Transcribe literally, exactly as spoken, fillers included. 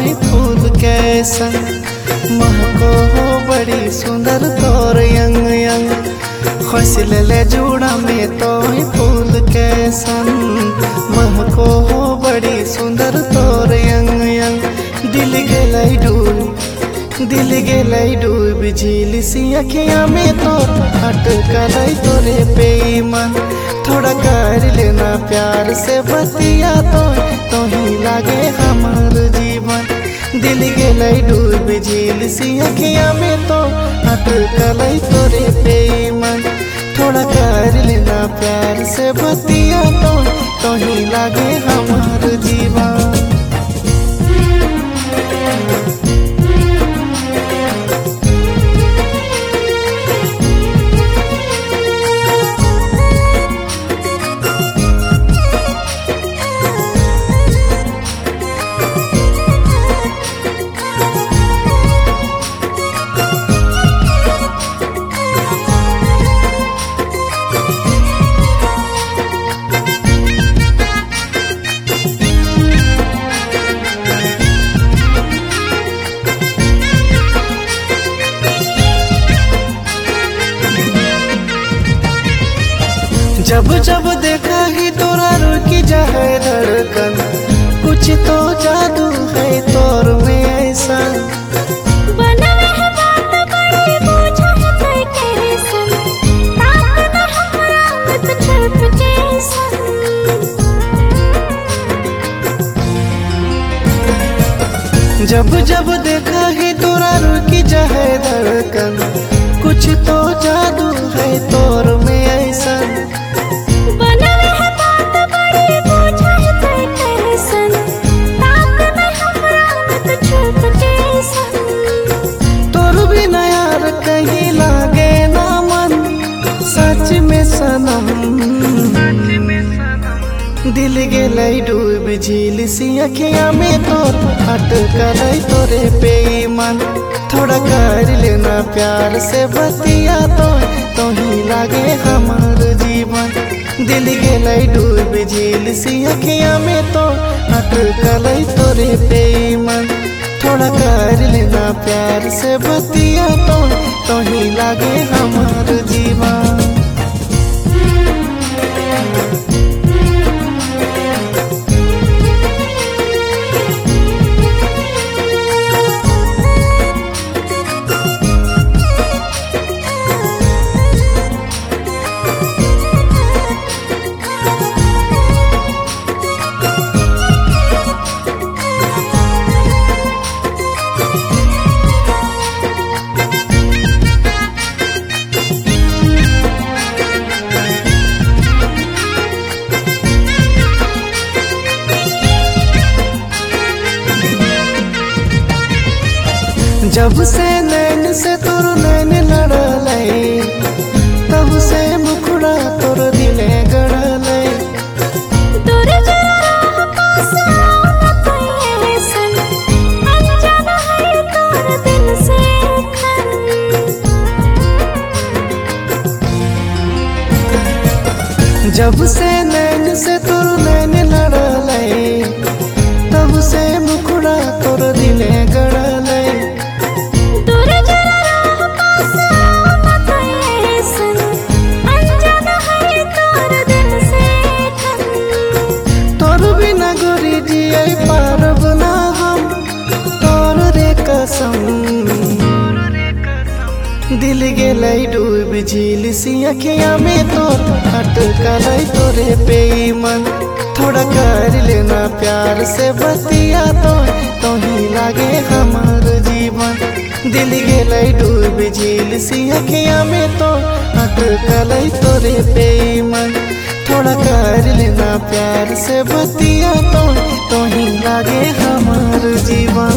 ही फूल कैसन महको हो बड़ी सुंदर तोर यंग यंग खसल ले जुड़ा में तो ही फूल कैसन महको हो बड़ी सुंदर तोर यंग यंग दिल गेलै डूब दिल गेलै डूब झील सी अखियाँ में तो अटकल तोरे पेमन थोड़ा कर लेना प्यार से बतिया तो तो ही लागे हमार जीवन दिल गेलै डूब झील सी अखियाँ में तो अटकल तोरे पेमन थोड़ा कर लेना प्यार से बतिया तो तो ही लागे हमार जीवन। जब जब देखा ही तोरा रुकी जाए धड़कन कुछ तो जादू है तोर में ऐसा जब जब देखा ही तोरा रुकी जाए धड़कन कुछ तो जादू है तोर में ऐसा तोर बिना यार कहीं लागे ना मन सच में सनम दिल गेलै डूब झील सी अखियाँ में तो अटकल तोरे पेमन थोड़ा कर लेना प्यार से बतिया तो तो ही लागे हमार जीवन दिल गेलै डूब झील सी अखियाँ में तो अटकल तोरे पेमन थोड़ा कर लेना प्यार से बतिया तो तो ही लागे हमार जीवन। जब से नैन से तोर नैन लड़लै तब से मुखड़ा तोर दिले गड़लै जब से नैन से तोर नैन लड़लै तब से मुखड़ा तोर दिले गड़लै पारब ना हम तोर रे कसम दिल गेलै डूब झील सी अखियाँ में तो अटकल तोरे पेमन थोड़ा कर लेना प्यार से बतिया तो तो ही लागे हमार जीवन दिल गेलै डूब झील सी अखियाँ में तो अटकल तोरे पेमन थोड़ा कर लेना प्यार से बतिया तो तो ही लागे हमार जीवन।